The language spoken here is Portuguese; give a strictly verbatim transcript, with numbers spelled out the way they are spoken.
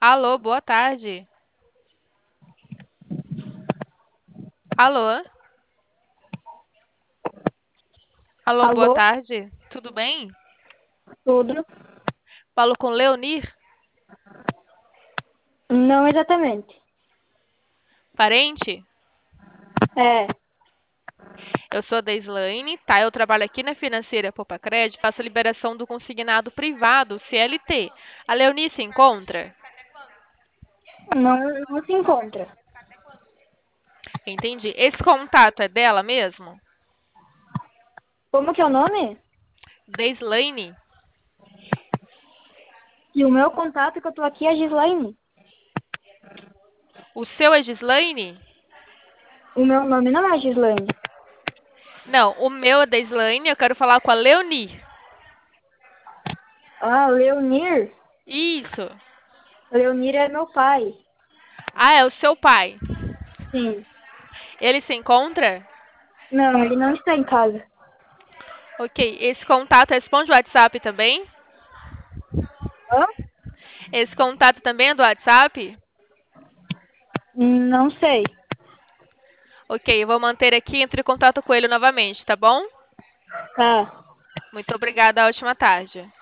Alô, boa tarde. Alô? Alô, boa Alô, tarde. Tudo bem? tudo? Falo com Leonir, Não exatamente. parente? É, Eu sou a Deislaine, tá? Eu trabalho aqui na Financeira Popacred, faço liberação do consignado privado, C L T. A Leonir se encontra? não, não se encontra. Entendi. Esse contato é dela mesmo? Como que é o nome? Deislaine? E o meu contato que eu tô aqui é Gislaine. O seu é Gislaine? O meu nome não é Gislaine. Não, o meu é Deislaine, eu quero falar com a Leonir. Ah, Leonir? Isso. Leonir é meu pai. Ah, é o seu pai. Sim. Ele se encontra? Não, ele não está em casa. Ok. Esse contato responde o WhatsApp também? Hã? Esse contato também é do WhatsApp? Não sei. Ok, eu vou manter aqui, entre em contato com ele novamente, tá bom? Tá. Muito obrigada, ótima tarde.